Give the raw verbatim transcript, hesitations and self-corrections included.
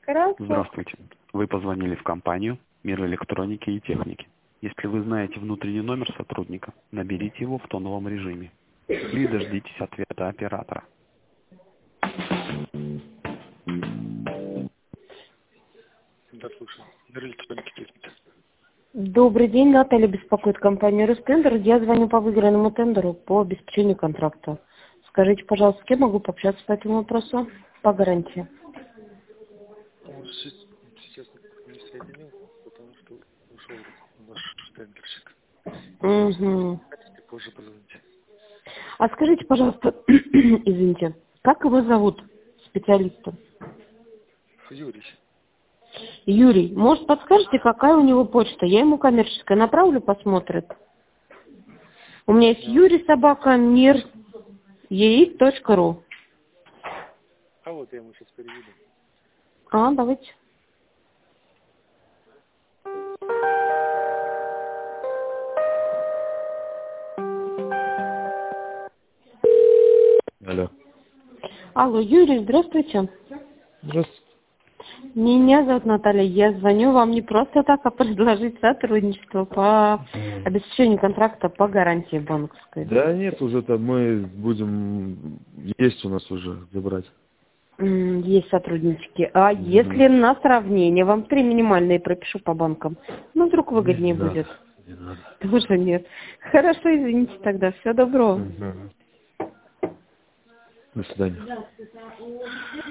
Хорошо. Здравствуйте. Вы позвонили в компанию «Мир электроники и техники». Если вы знаете внутренний номер сотрудника, наберите его в тоновом режиме или дождитесь ответа оператора. Да, слушаю. Мир электроники и техники. Добрый день, Наталья беспокоит компанию «Ростендер». Я звоню по выигранному тендеру по обеспечению контракта. Скажите, пожалуйста, с кем могу пообщаться по этому вопросу по гарантии? Он щи- сейчас не соединил, потому что ушел наш тендерщик. Угу. Хотите, позже позвоните. А скажите, пожалуйста, извините, как его зовут, специалиста? Юрий. Юрий, может, подскажете, какая у него почта? Я ему коммерческая направлю, посмотрит. У меня есть Юрий собака мир яиц точка ру. А вот я ему сейчас переведу. А, давайте. Алло. Алло, Юрий, здравствуйте. Здравствуйте. Меня зовут Наталья. Я звоню вам не просто так, а предложить сотрудничество по обеспечению контракта по гарантии банковской. Да нет, уже там мы будем, есть у нас уже забрать. М, Есть сотруднички. А Мгм. если на сравнение, вам три минимальные пропишу по банкам, ну вдруг выгоднее Не надо, будет? не надо. Тоже нет. Хорошо, извините тогда. Всего доброго. Мгм. До свидания.